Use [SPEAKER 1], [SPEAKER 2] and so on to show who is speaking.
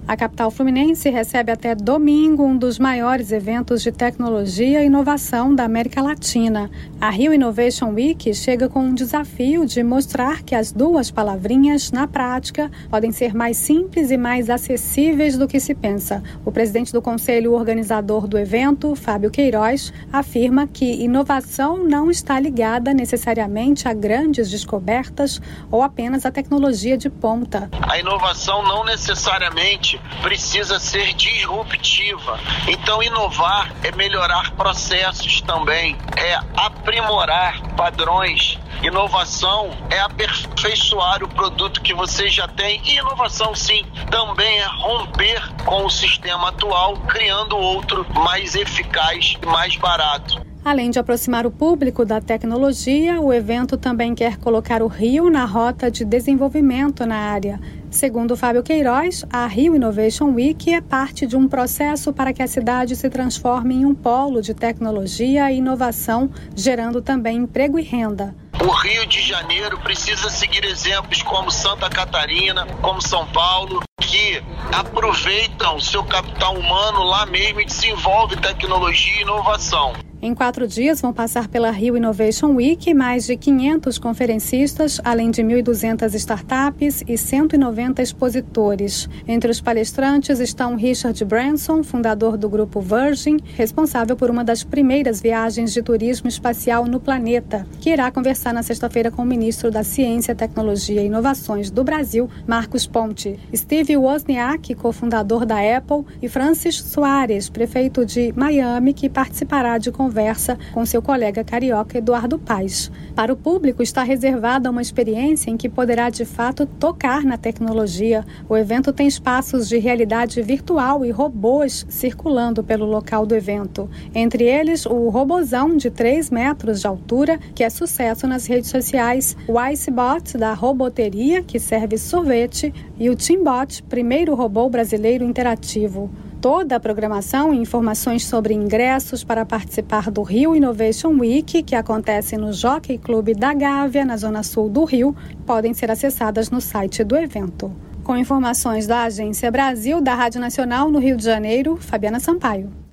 [SPEAKER 1] A capital fluminense recebe até domingo um dos maiores eventos de tecnologia e inovação da América Latina. A Rio Innovation Week chega com um desafio de mostrar que as duas palavrinhas, na prática, podem ser mais simples e mais acessíveis do que se pensa. O presidente do conselho organizador do evento, Fábio Queiroz, afirma que inovação não está ligada necessariamente a grandes descobertas ou apenas a tecnologia de ponta.
[SPEAKER 2] A inovação não necessariamente precisa ser disruptiva. Então, inovar é melhorar processos também, é aprimorar padrões. Inovação é aperfeiçoar o produto que você já tem. E inovação, sim, também é romper com o sistema atual, criando outro mais eficaz e mais barato.
[SPEAKER 1] Além de aproximar o público da tecnologia, o evento também quer colocar o Rio na rota de desenvolvimento na área. Segundo Fábio Queiroz, a Rio Innovation Week é parte de um processo para que a cidade se transforme em um polo de tecnologia e inovação, gerando também emprego e renda.
[SPEAKER 2] O Rio de Janeiro precisa seguir exemplos como Santa Catarina, como São Paulo, que aproveitam seu capital humano lá mesmo e desenvolvem tecnologia e inovação.
[SPEAKER 1] Em 4 dias vão passar pela Rio Innovation Week mais de 500 conferencistas, além de 1.200 startups e 190 expositores. Entre os palestrantes estão Richard Branson, fundador do grupo Virgin, responsável por uma das primeiras viagens de turismo espacial no planeta, que irá conversar na sexta-feira com o ministro da Ciência, Tecnologia e Inovações do Brasil, Marcos Ponte. Steve Wozniak, cofundador da Apple, e Francis Soares, prefeito de Miami, que participará de conversa com seu colega carioca Eduardo Paes. Para o público está reservada uma experiência em que poderá de fato tocar na tecnologia. O evento tem espaços de realidade virtual e robôs circulando pelo local do evento. Entre eles, o robozão de 3 metros de altura, que é sucesso nas redes sociais, o Icebot da Roboteria, que serve sorvete, e o Teambot, primeiro robô brasileiro interativo. Toda a programação e informações sobre ingressos para participar do Rio Innovation Week, que acontece no Jockey Club da Gávea, na zona sul do Rio, podem ser acessadas no site do evento. Com informações da Agência Brasil, da Rádio Nacional no Rio de Janeiro, Fabiana Sampaio.